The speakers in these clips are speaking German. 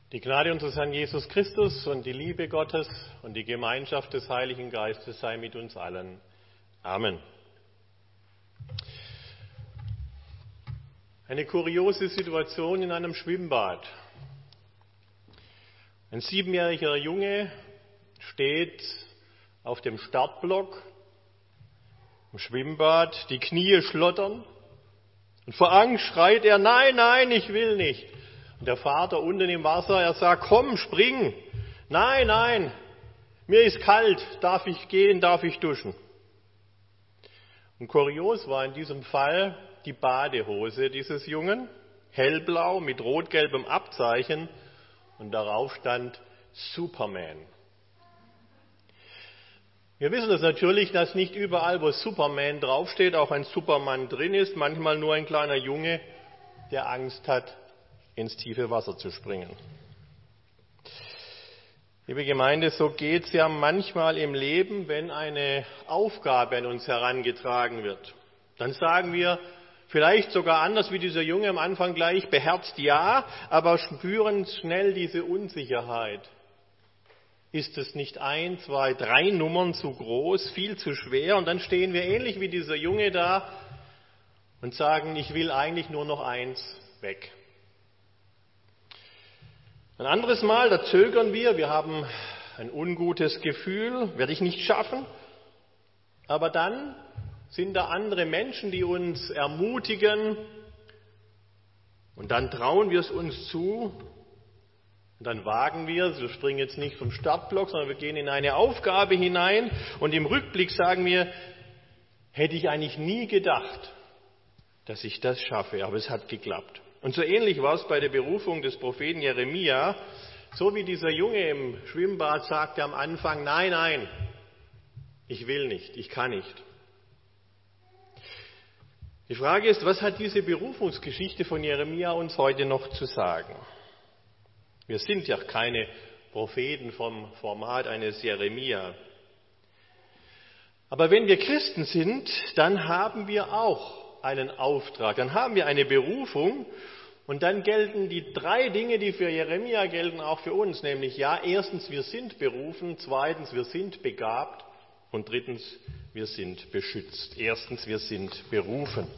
Die Gnade unseres Herrn Jesus Christus und die Liebe Gottes und die Gemeinschaft des Heiligen Geistes sei mit uns allen. Amen. Eine kuriose Situation in einem Schwimmbad. Ein 7-jähriger Junge steht auf dem Startblock im Schwimmbad, die Knie schlottern und vor Angst schreit er, nein, nein, ich will nicht. Und der Vater unten im Wasser, er sagt, komm, spring. Nein, nein, mir ist kalt, darf ich gehen, darf ich duschen? Und kurios war in diesem Fall die Badehose dieses Jungen, hellblau mit rot-gelbem Abzeichen und darauf stand Superman. Wir wissen das natürlich, dass nicht überall, wo Superman draufsteht, auch ein Superman drin ist, manchmal nur ein kleiner Junge, der Angst hat, ins tiefe Wasser zu springen. Liebe Gemeinde, so geht es ja manchmal im Leben, wenn eine Aufgabe an uns herangetragen wird. Dann sagen wir vielleicht sogar anders wie dieser Junge am Anfang gleich, beherzt ja, aber spüren schnell diese Unsicherheit. Ist es nicht 1, 2, 3 Nummern zu groß, viel zu schwer? Und dann stehen wir ähnlich wie dieser Junge da und sagen, ich will eigentlich nur noch eins weg. Ein anderes Mal, da zögern wir haben ein ungutes Gefühl, werde ich nicht schaffen. Aber dann sind da andere Menschen, die uns ermutigen und dann trauen wir es uns zu und dann wagen wir springen jetzt nicht vom Startblock, sondern wir gehen in eine Aufgabe hinein und im Rückblick sagen wir, hätte ich eigentlich nie gedacht, dass ich das schaffe, aber es hat geklappt. Und so ähnlich war es bei der Berufung des Propheten Jeremia. So wie dieser Junge im Schwimmbad sagte am Anfang, nein, nein, ich will nicht, ich kann nicht. Die Frage ist, was hat diese Berufungsgeschichte von Jeremia uns heute noch zu sagen? Wir sind ja keine Propheten vom Format eines Jeremia. Aber wenn wir Christen sind, dann haben wir auch einen Auftrag, dann haben wir eine Berufung und dann gelten die 3 Dinge, die für Jeremia gelten, auch für uns, nämlich ja, erstens, wir sind berufen, zweitens, wir sind begabt und drittens, wir sind beschützt. Erstens, wir sind berufen.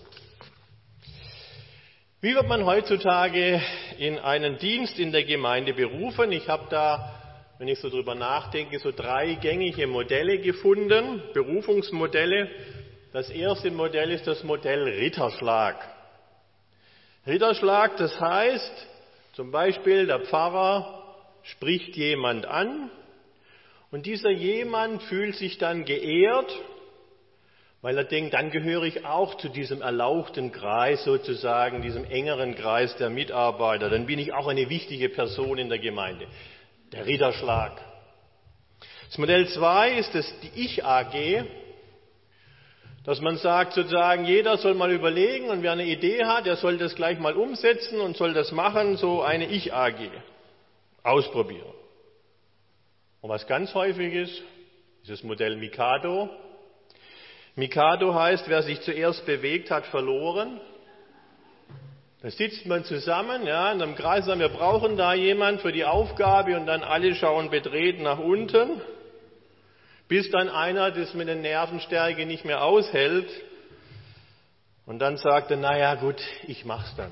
Wie wird man heutzutage in einen Dienst in der Gemeinde berufen? Ich habe da, wenn ich so drüber nachdenke, so 3 gängige Modelle gefunden, Berufungsmodelle. Das erste Modell ist das Modell Ritterschlag. Ritterschlag, das heißt, zum Beispiel der Pfarrer spricht jemand an und dieser jemand fühlt sich dann geehrt, weil er denkt, dann gehöre ich auch zu diesem erlauchten Kreis sozusagen, diesem engeren Kreis der Mitarbeiter. Dann bin ich auch eine wichtige Person in der Gemeinde. Der Ritterschlag. Das Modell 2 ist die Ich-AG. Dass man sagt sozusagen, jeder soll mal überlegen und wer eine Idee hat, der soll das gleich mal umsetzen und soll das machen, so eine Ich-AG. Ausprobieren. Und was ganz häufig ist das Modell Mikado. Mikado heißt, wer sich zuerst bewegt, hat verloren. Da sitzt man zusammen, ja, in einem Kreis, und wir brauchen da jemand für die Aufgabe und dann alle schauen betreten nach unten. Bis dann einer das mit der Nervenstärke nicht mehr aushält und dann sagt er, naja gut, ich mach's dann.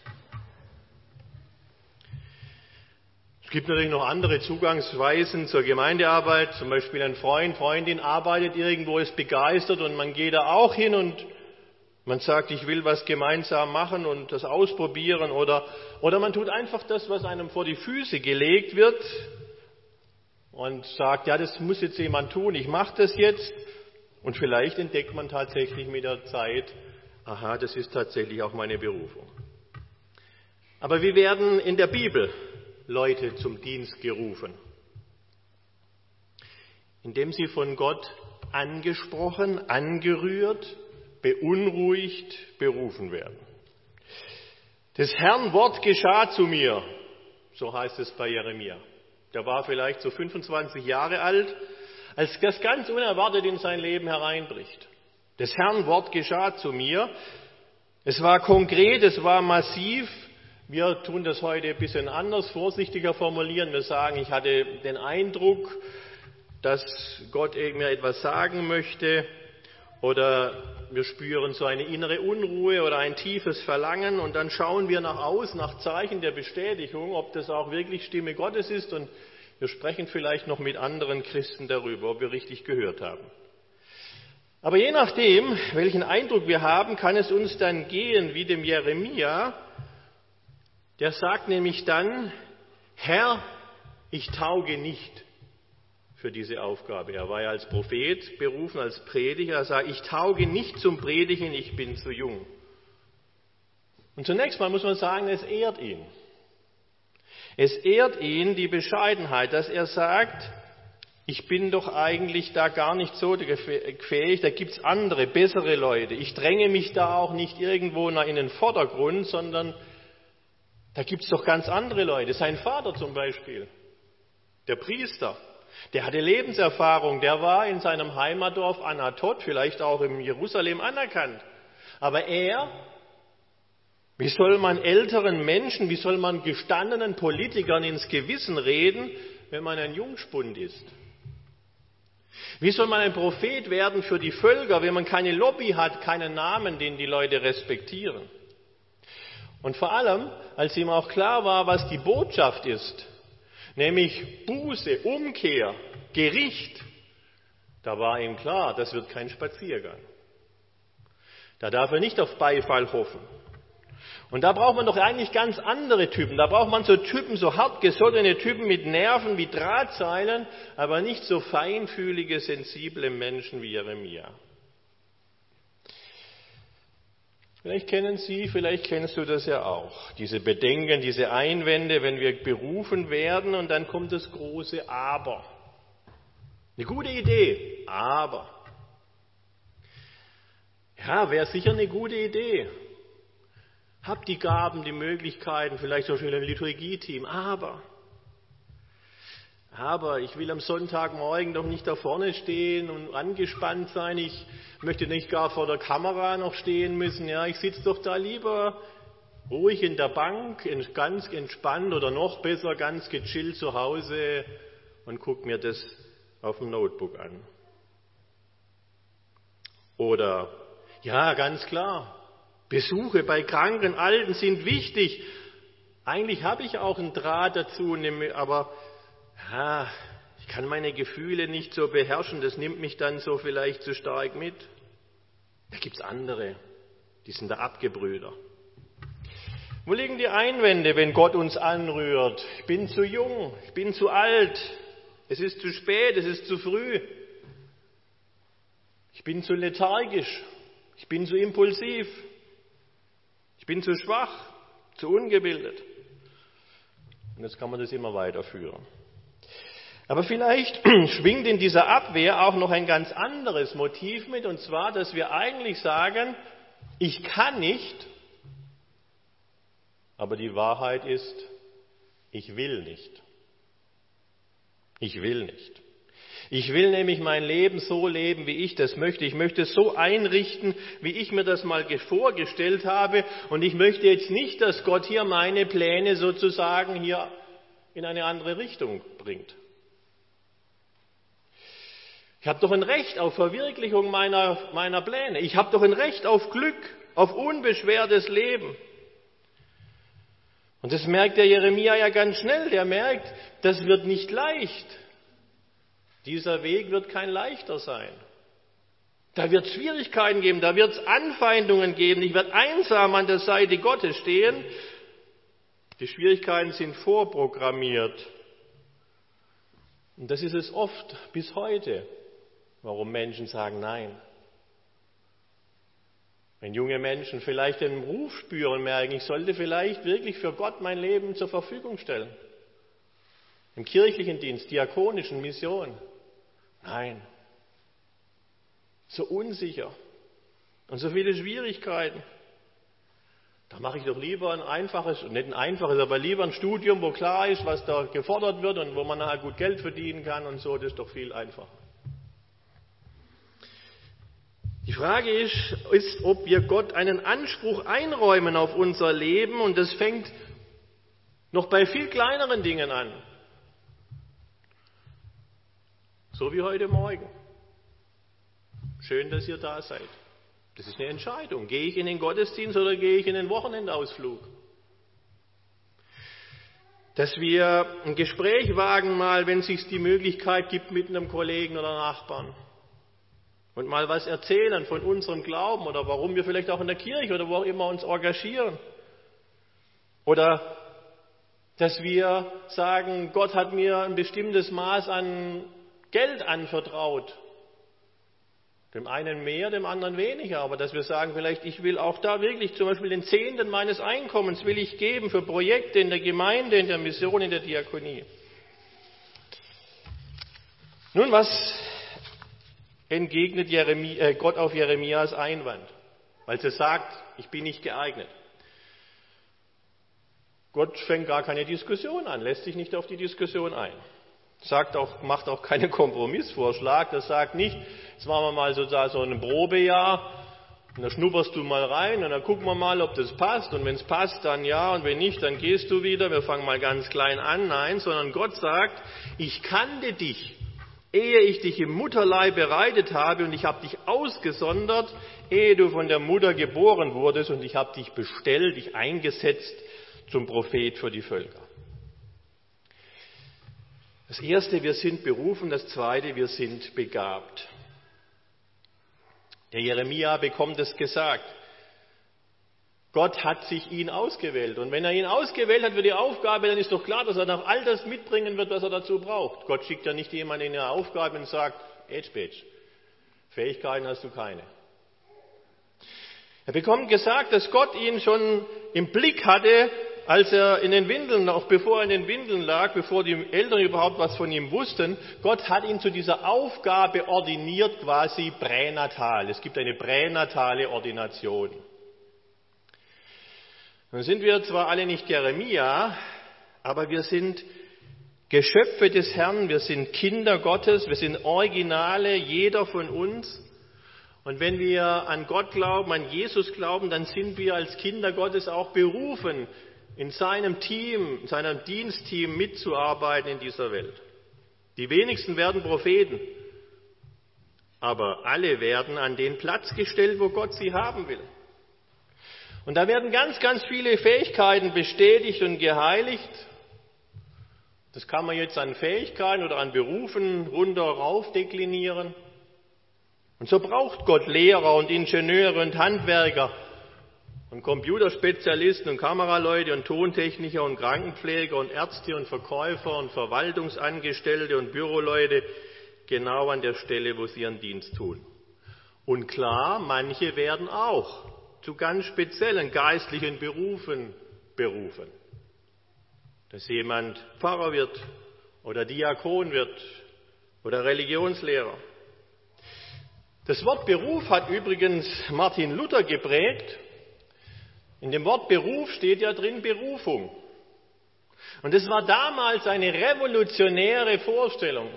Es gibt natürlich noch andere Zugangsweisen zur Gemeindearbeit, zum Beispiel ein Freund, Freundin arbeitet irgendwo, ist begeistert und man geht da auch hin und man sagt, ich will was gemeinsam machen und das ausprobieren oder man tut einfach das, was einem vor die Füße gelegt wird, und sagt, ja, das muss jetzt jemand tun, ich mache das jetzt. Und vielleicht entdeckt man tatsächlich mit der Zeit, aha, das ist tatsächlich auch meine Berufung. Aber wie werden in der Bibel Leute zum Dienst gerufen? Indem sie von Gott angesprochen, angerührt, beunruhigt, berufen werden. Des Herrn Wort geschah zu mir, so heißt es bei Jeremia. Der war vielleicht so 25 Jahre alt, als das ganz unerwartet in sein Leben hereinbricht. Des Herrn Wort geschah zu mir. Es war konkret, es war massiv, Wir tun das heute ein bisschen anders, vorsichtiger formulieren. Wir sagen, ich hatte den Eindruck, dass Gott mir etwas sagen möchte, oder wir spüren so eine innere Unruhe oder ein tiefes Verlangen, und dann schauen wir nach außen, nach Zeichen der Bestätigung, ob das auch wirklich Stimme Gottes ist, und wir sprechen vielleicht noch mit anderen Christen darüber, ob wir richtig gehört haben. Aber je nachdem, welchen Eindruck wir haben, kann es uns dann gehen wie dem Jeremia. Der sagt nämlich dann: Herr, ich tauge nicht für diese Aufgabe. Er war ja als Prophet berufen, als Prediger. Er sagt, ich tauge nicht zum Predigen, ich bin zu jung. Und zunächst mal muss man sagen, es ehrt ihn. Es ehrt ihn die Bescheidenheit, dass er sagt, ich bin doch eigentlich da gar nicht so fähig, da gibt's andere, bessere Leute. Ich dränge mich da auch nicht irgendwo in den Vordergrund, sondern da gibt's doch ganz andere Leute. Sein Vater zum Beispiel, der Priester, der hatte Lebenserfahrung, der war in seinem Heimatdorf Anatot, vielleicht auch in Jerusalem anerkannt. Aber wie soll man älteren Menschen, wie soll man gestandenen Politikern ins Gewissen reden, wenn man ein Jungspund ist? Wie soll man ein Prophet werden für die Völker, wenn man keine Lobby hat, keinen Namen, den die Leute respektieren? Und vor allem, als ihm auch klar war, was die Botschaft ist, nämlich Buße, Umkehr, Gericht, da war ihm klar, das wird kein Spaziergang. Da darf er nicht auf Beifall hoffen. Und da braucht man doch eigentlich ganz andere Typen. Da braucht man so Typen, so hartgesottene Typen mit Nerven wie Drahtseilen, aber nicht so feinfühlige, sensible Menschen wie Jeremia. Vielleicht kennen Sie, vielleicht kennst du das ja auch. Diese Bedenken, diese Einwände, wenn wir berufen werden, und dann kommt das große Aber. Eine gute Idee, aber. Ja, wäre sicher eine gute Idee. Hab die Gaben, die Möglichkeiten, vielleicht auch schon ein Liturgieteam, aber ich will am Sonntagmorgen doch nicht da vorne stehen und angespannt sein. Ich möchte nicht gar vor der Kamera noch stehen müssen. Ja, ich sitze doch da lieber ruhig in der Bank, ganz entspannt oder noch besser ganz gechillt zu Hause und gucke mir das auf dem Notebook an. Oder, ja, ganz klar, Besuche bei Kranken, Alten sind wichtig. Eigentlich habe ich auch einen Draht dazu, aber ich kann meine Gefühle nicht so beherrschen, das nimmt mich dann so vielleicht zu stark mit. Da gibt's andere, die sind da abgebrühter. Wo liegen die Einwände, wenn Gott uns anrührt? Ich bin zu jung, ich bin zu alt, es ist zu spät, es ist zu früh. Ich bin zu lethargisch, ich bin zu impulsiv. Ich bin zu schwach, zu ungebildet. Und jetzt kann man das immer weiterführen. Aber vielleicht schwingt in dieser Abwehr auch noch ein ganz anderes Motiv mit, und zwar, dass wir eigentlich sagen, ich kann nicht, aber die Wahrheit ist, ich will nicht. Ich will nicht. Ich will nämlich mein Leben so leben, wie ich das möchte. Ich möchte es so einrichten, wie ich mir das mal vorgestellt habe. Und ich möchte jetzt nicht, dass Gott hier meine Pläne sozusagen hier in eine andere Richtung bringt. Ich habe doch ein Recht auf Verwirklichung meiner Pläne. Ich habe doch ein Recht auf Glück, auf unbeschwertes Leben. Und das merkt der Jeremia ja ganz schnell. Der merkt, das wird nicht leicht. Dieser Weg wird kein leichter sein. Da wird es Schwierigkeiten geben, da wird es Anfeindungen geben. Ich werde einsam an der Seite Gottes stehen. Die Schwierigkeiten sind vorprogrammiert. Und das ist es oft bis heute, warum Menschen sagen Nein. Wenn junge Menschen vielleicht den Ruf spüren, merken, ich sollte vielleicht wirklich für Gott mein Leben zur Verfügung stellen. Im kirchlichen Dienst, diakonischen Mission. Nein. So unsicher und so viele Schwierigkeiten. Da mache ich doch lieber ein einfaches, nicht ein einfaches, aber lieber ein Studium, wo klar ist, was da gefordert wird und wo man nachher gut Geld verdienen kann und so, das ist doch viel einfacher. Die Frage ist, ob wir Gott einen Anspruch einräumen auf unser Leben, und das fängt noch bei viel kleineren Dingen an. So wie heute Morgen. Schön, dass ihr da seid. Das ist eine Entscheidung. Gehe ich in den Gottesdienst oder gehe ich in den Wochenendausflug? Dass wir ein Gespräch wagen mal, wenn es sich die Möglichkeit gibt, mit einem Kollegen oder Nachbarn. Und mal was erzählen von unserem Glauben oder warum wir vielleicht auch in der Kirche oder wo auch immer uns engagieren. Oder dass wir sagen, Gott hat mir ein bestimmtes Maß an Geld anvertraut. Dem einen mehr, dem anderen weniger. Aber dass wir sagen, vielleicht ich will auch da wirklich zum Beispiel den Zehnten meines Einkommens will ich geben für Projekte in der Gemeinde, in der Mission, in der Diakonie. Nun, was entgegnet Gott auf Jeremias Einwand? Weil sie sagt, ich bin nicht geeignet. Gott fängt gar keine Diskussion an, lässt sich nicht auf die Diskussion ein. Macht auch keinen Kompromissvorschlag. Das sagt nicht, jetzt machen wir mal so ein Probejahr und da schnupperst du mal rein und dann gucken wir mal, ob das passt. Und wenn es passt, dann ja, und wenn nicht, dann gehst du wieder. Wir fangen mal ganz klein an. Nein, sondern Gott sagt, ich kannte dich, ehe ich dich im Mutterleib bereitet habe und ich habe dich ausgesondert, ehe du von der Mutter geboren wurdest und ich habe dich bestellt, dich eingesetzt zum Prophet für die Völker. Das erste, wir sind berufen, das zweite, wir sind begabt. Der Jeremia bekommt es gesagt. Gott hat sich ihn ausgewählt. Und wenn er ihn ausgewählt hat für die Aufgabe, dann ist doch klar, dass er noch all das mitbringen wird, was er dazu braucht. Gott schickt ja nicht jemanden in eine Aufgabe und sagt, Ätsch, Fähigkeiten hast du keine. Er bekommt gesagt, dass Gott ihn schon im Blick hatte, als er in den Windeln, auch bevor er in den Windeln lag, bevor die Eltern überhaupt was von ihm wussten, Gott hat ihn zu dieser Aufgabe ordiniert, quasi pränatal. Es gibt eine pränatale Ordination. Nun sind wir zwar alle nicht Jeremia, aber wir sind Geschöpfe des Herrn, wir sind Kinder Gottes, wir sind Originale, jeder von uns. Und wenn wir an Gott glauben, an Jesus glauben, dann sind wir als Kinder Gottes auch berufen, in seinem Team, in seinem Dienstteam mitzuarbeiten in dieser Welt. Die wenigsten werden Propheten, aber alle werden an den Platz gestellt, wo Gott sie haben will. Und da werden ganz, ganz viele Fähigkeiten bestätigt und geheiligt. Das kann man jetzt an Fähigkeiten oder an Berufen runter rauf deklinieren. Und so braucht Gott Lehrer und Ingenieure und Handwerker und Computerspezialisten und Kameraleute und Tontechniker und Krankenpfleger und Ärzte und Verkäufer und Verwaltungsangestellte und Büroleute genau an der Stelle, wo sie ihren Dienst tun. Und klar, manche werden auch zu ganz speziellen geistlichen Berufen berufen. Dass jemand Pfarrer wird oder Diakon wird oder Religionslehrer. Das Wort Beruf hat übrigens Martin Luther geprägt. In dem Wort Beruf steht ja drin Berufung. Und es war damals eine revolutionäre Vorstellung.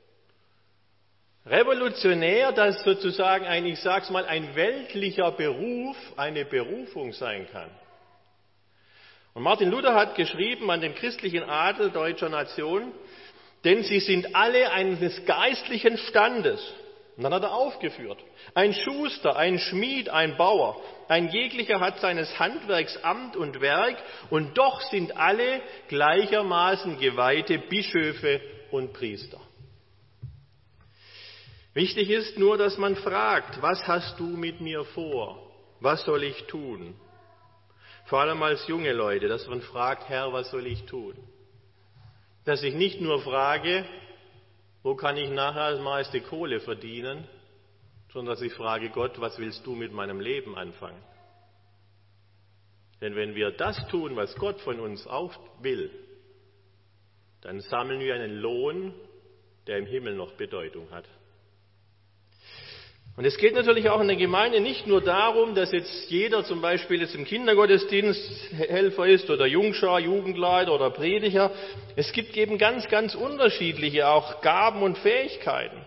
Revolutionär, dass sozusagen ein weltlicher Beruf eine Berufung sein kann. Und Martin Luther hat geschrieben an den christlichen Adel deutscher Nation, denn sie sind alle eines geistlichen Standes. Und dann hat er aufgeführt, ein Schuster, ein Schmied, ein Bauer, ein jeglicher hat seines Handwerks Amt und Werk und doch sind alle gleichermaßen geweihte Bischöfe und Priester. Wichtig ist nur, dass man fragt, was hast du mit mir vor? Was soll ich tun? Vor allem als junge Leute, dass man fragt, Herr, was soll ich tun? Dass ich nicht nur frage, wo kann ich nachher das meiste Kohle verdienen, sondern dass ich frage, Gott, was willst du mit meinem Leben anfangen? Denn wenn wir das tun, was Gott von uns auch will, dann sammeln wir einen Lohn, der im Himmel noch Bedeutung hat. Und es geht natürlich auch in der Gemeinde nicht nur darum, dass jetzt jeder zum Beispiel jetzt im Kindergottesdienst Helfer ist oder Jungschar, Jugendleiter oder Prediger. Es gibt eben ganz, ganz unterschiedliche auch Gaben und Fähigkeiten.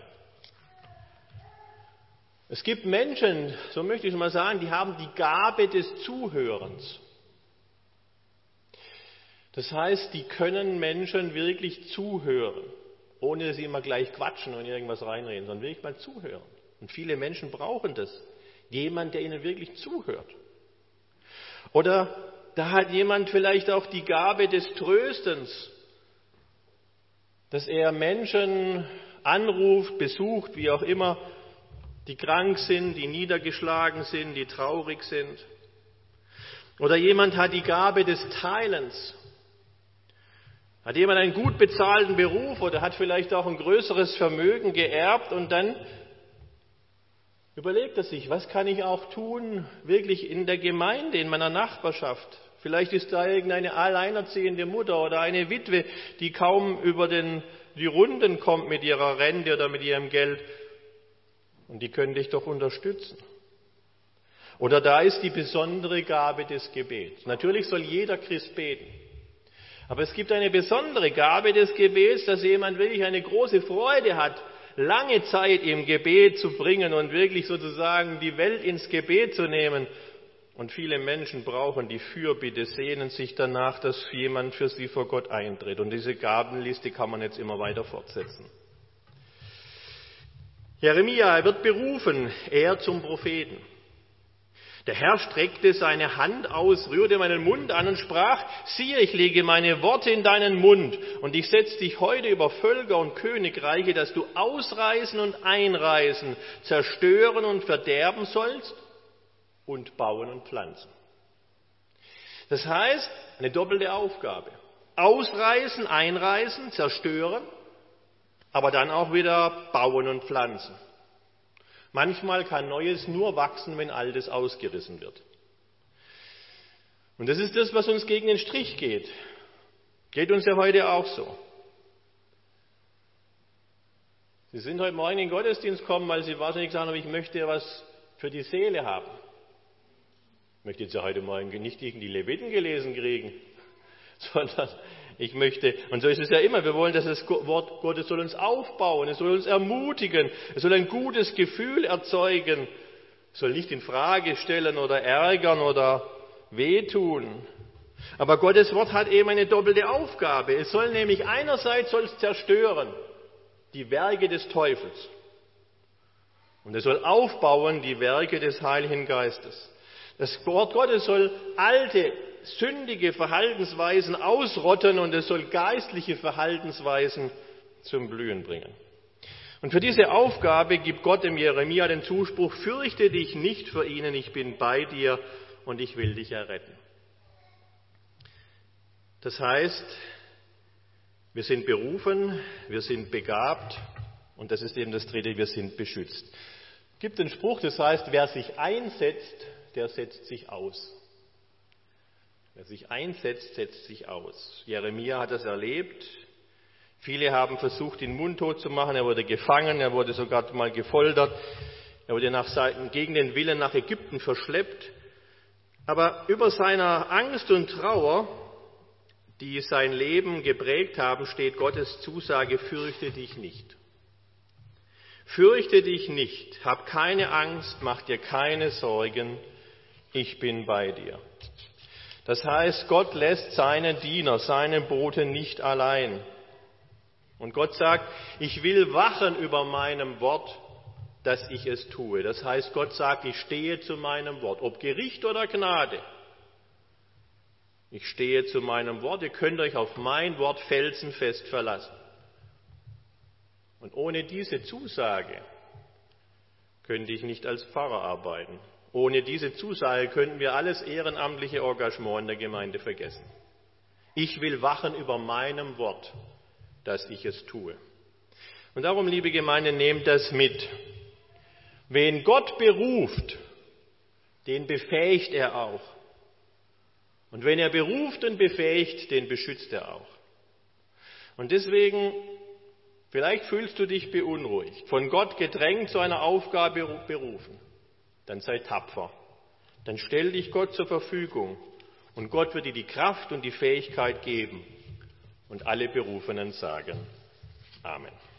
Es gibt Menschen, so möchte ich es mal sagen, die haben die Gabe des Zuhörens. Das heißt, die können Menschen wirklich zuhören, ohne dass sie immer gleich quatschen und irgendwas reinreden, sondern wirklich mal zuhören. Und viele Menschen brauchen das. Jemand, der ihnen wirklich zuhört. Oder da hat jemand vielleicht auch die Gabe des Tröstens, dass er Menschen anruft, besucht, wie auch immer, die krank sind, die niedergeschlagen sind, die traurig sind. Oder jemand hat die Gabe des Teilens. Hat jemand einen gut bezahlten Beruf oder hat vielleicht auch ein größeres Vermögen geerbt und dann überlegt er sich, was kann ich auch tun, wirklich in der Gemeinde, in meiner Nachbarschaft. Vielleicht ist da irgendeine alleinerziehende Mutter oder eine Witwe, die kaum über die Runden kommt mit ihrer Rente oder mit ihrem Geld. Und die könnte ich doch unterstützen. Oder da ist die besondere Gabe des Gebets. Natürlich soll jeder Christ beten. Aber es gibt eine besondere Gabe des Gebets, dass jemand wirklich eine große Freude hat, lange Zeit im Gebet zu bringen und wirklich sozusagen die Welt ins Gebet zu nehmen. Und viele Menschen brauchen die Fürbitte, sehnen sich danach, dass jemand für sie vor Gott eintritt. Und diese Gabenliste kann man jetzt immer weiter fortsetzen. Jeremia wird berufen, er zum Propheten. Der Herr streckte seine Hand aus, rührte meinen Mund an und sprach, siehe, ich lege meine Worte in deinen Mund und ich setze dich heute über Völker und Königreiche, dass du ausreißen und einreißen, zerstören und verderben sollst und bauen und pflanzen. Das heißt, eine doppelte Aufgabe. Ausreißen, einreißen, zerstören, aber dann auch wieder bauen und pflanzen. Manchmal kann Neues nur wachsen, wenn Altes ausgerissen wird. Und das ist das, was uns gegen den Strich geht. Geht uns ja heute auch so. Sie sind heute Morgen in den Gottesdienst gekommen, weil Sie wahrscheinlich gesagt haben, ich möchte was für die Seele haben. Ich möchte jetzt ja heute Morgen nicht die Leviten gelesen kriegen, sondern ich möchte, und so ist es ja immer, wir wollen, dass das Wort Gottes soll uns aufbauen, es soll uns ermutigen, es soll ein gutes Gefühl erzeugen, es soll nicht in Frage stellen oder ärgern oder wehtun. Aber Gottes Wort hat eben eine doppelte Aufgabe. Es soll nämlich einerseits zerstören, die Werke des Teufels. Und es soll aufbauen, die Werke des Heiligen Geistes. Das Wort Gottes soll alte, sündige Verhaltensweisen ausrotten und es soll geistliche Verhaltensweisen zum Blühen bringen. Und für diese Aufgabe gibt Gott dem Jeremia den Zuspruch, fürchte dich nicht vor ihnen, ich bin bei dir und ich will dich erretten. Das heißt, wir sind berufen, wir sind begabt und das ist eben das Dritte, wir sind beschützt. Es gibt einen Spruch, das heißt, wer sich einsetzt, der setzt sich aus. Wer sich einsetzt, setzt sich aus. Jeremia hat das erlebt. Viele haben versucht, ihn mundtot zu machen. Er wurde gefangen, er wurde sogar mal gefoltert. Er wurde gegen den Willen nach Ägypten verschleppt. Aber über seiner Angst und Trauer, die sein Leben geprägt haben, steht Gottes Zusage, fürchte dich nicht. Fürchte dich nicht, hab keine Angst, mach dir keine Sorgen, ich bin bei dir. Das heißt, Gott lässt seine Diener, seine Bote nicht allein. Und Gott sagt, ich will wachen über meinem Wort, dass ich es tue. Das heißt, Gott sagt, ich stehe zu meinem Wort, ob Gericht oder Gnade. Ich stehe zu meinem Wort, ihr könnt euch auf mein Wort felsenfest verlassen. Und ohne diese Zusage könnte ich nicht als Pfarrer arbeiten. Ohne diese Zusage könnten wir alles ehrenamtliche Engagement in der Gemeinde vergessen. Ich will wachen über meinem Wort, dass ich es tue. Und darum, liebe Gemeinde, nehmt das mit. Wen Gott beruft, den befähigt er auch. Und wenn er beruft und befähigt, den beschützt er auch. Und deswegen, vielleicht fühlst du dich beunruhigt, von Gott gedrängt zu einer Aufgabe berufen. Dann sei tapfer. Dann stell dich Gott zur Verfügung und Gott wird dir die Kraft und die Fähigkeit geben. Und alle Berufenen sagen Amen.